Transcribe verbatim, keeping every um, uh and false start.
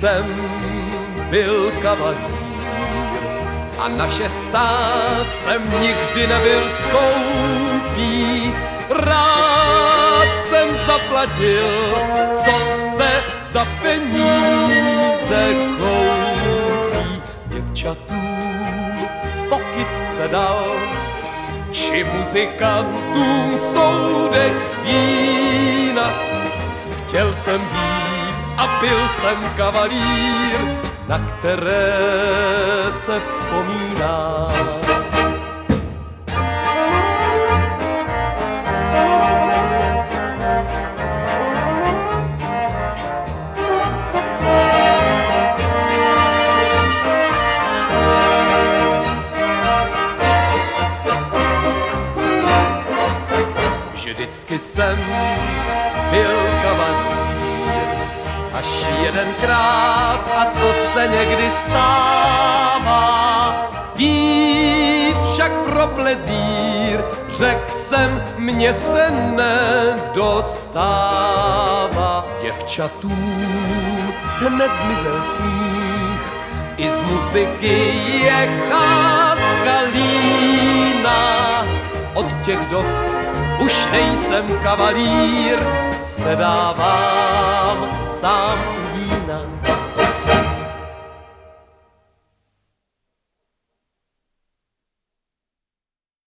jsem byl kavalír a na šestách jsem nikdy nebyl skoupý. Rád jsem zaplatil, co se za peníze koupí. Děvčatům po kytce dal, či muzikantům soudek vína. Chtěl jsem být a byl jsem kavalír, na které se vzpomíná. Vždycky jsem byl kavalír, až jedenkrát, a to se někdy stává. Víc však pro plezír, řekl jsem, mně se nedostává. Děvčatům hned zmizel smích, i z muziky je cháska lína. Od těch dob už nejsem kavalír, se dávám sám vína.